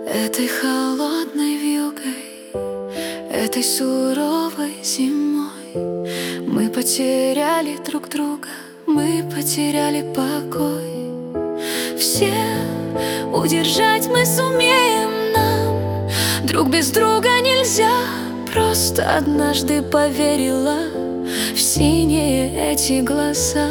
Этой холодной вьюгой, этой суровой зимой мы потеряли друг друга, мы потеряли покой. Все удержать мы сумеем, нам друг без друга нельзя. Просто однажды поверила в синие эти глаза.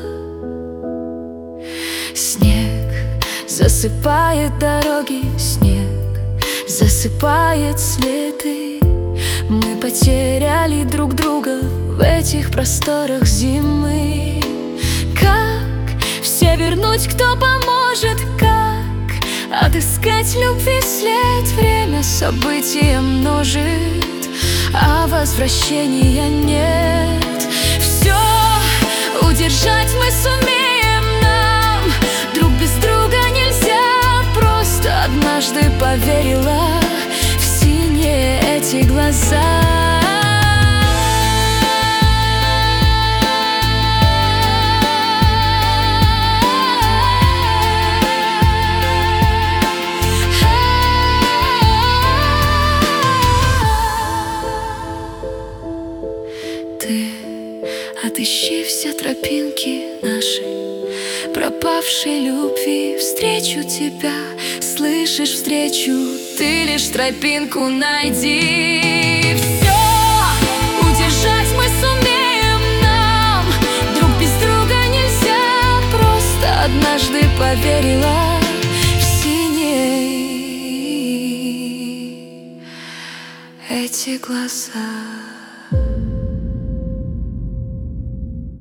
Снег засыпает дороги, снег засыпает следы. Мы потеряли друг друга в этих просторах зимы. Как все вернуть, кто поможет? Как отыскать любви след? Время события множит, а возвращения нет. Все удержать мы сумеем, нам друг без друга нельзя. Просто однажды поверила в синие эти глаза. Ты отыщи все тропинки нашей пропавшей любви. Встречу тебя, слышишь, встречу. Ты лишь тропинку найди. Все удержать мы сумеем, нам друг без друга нельзя. Просто однажды поверила в синие эти глаза.